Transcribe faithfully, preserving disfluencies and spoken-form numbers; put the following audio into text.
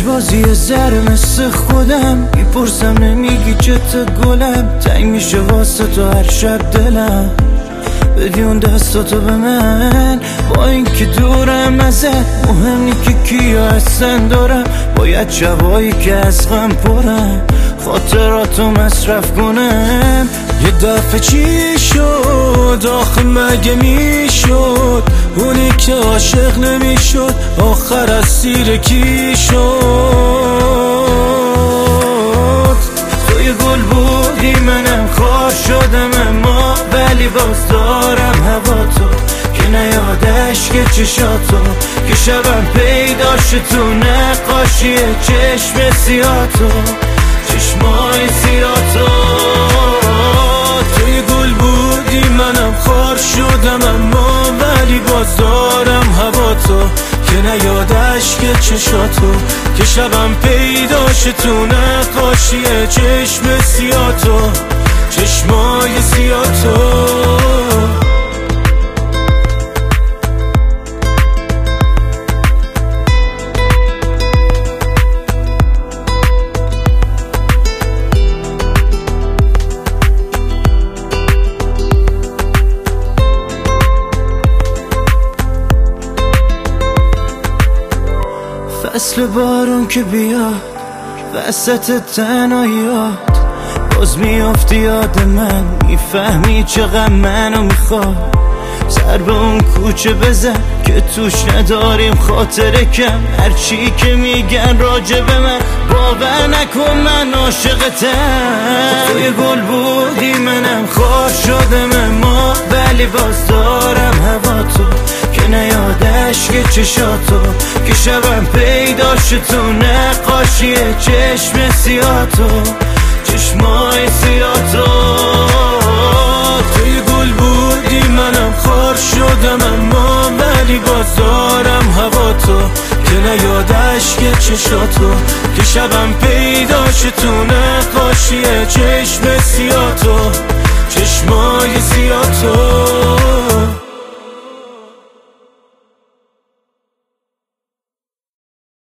لجبازی زر مثل خودم میپرسم نمیگی چته گلم، تنگ میشه واسه تو هر شب دلم، بدی اون دستاتو به من. با اینکه دورم ازت مهم نی که کیا هستن دارم، باید شبایی که از غم پرم خاطراتو مصرف کنم. یه دفعه چی شد آخه مگه میشد اونی که عاشق نمیشد آخر اسیر کی شد؟ توی گل بودی منم خار شدم، اما ولی باز دارم هوا تو که نیادش که چشاتو که شبم پیداش تو نقاشی چشم سیاتو چشمای سیاتو. توی گل بودی منم خار شدم، اما ولی باز دارم هوا تو که نیادش که چشاتو که شبم پیداش تو نقاشی چشم سیاتو چشمای سیاتو. فصل بارون که بیاد وسط تنهاییات باز میافتی یاد من، میفهمی چقدر منو میخواد. سر به اون کوچه بزن که توش نداریم خاطره کم، هرچی که میگن راجع به من باور نکن من عاشقتم. توی گل بودی منم خار شدم، اما ولی باز دارم هوا تو که نیادش که چشاتو که شبم پیداش تو نقاشی چشم سیاتو چشمای سیاتو. توی گل بودی منم خار شدم، اما ولی باز دارم هوا تو که نیادش که چشاتو که شبم پیداش تو نقاشی چشم سیاتو چشمای سیاتو.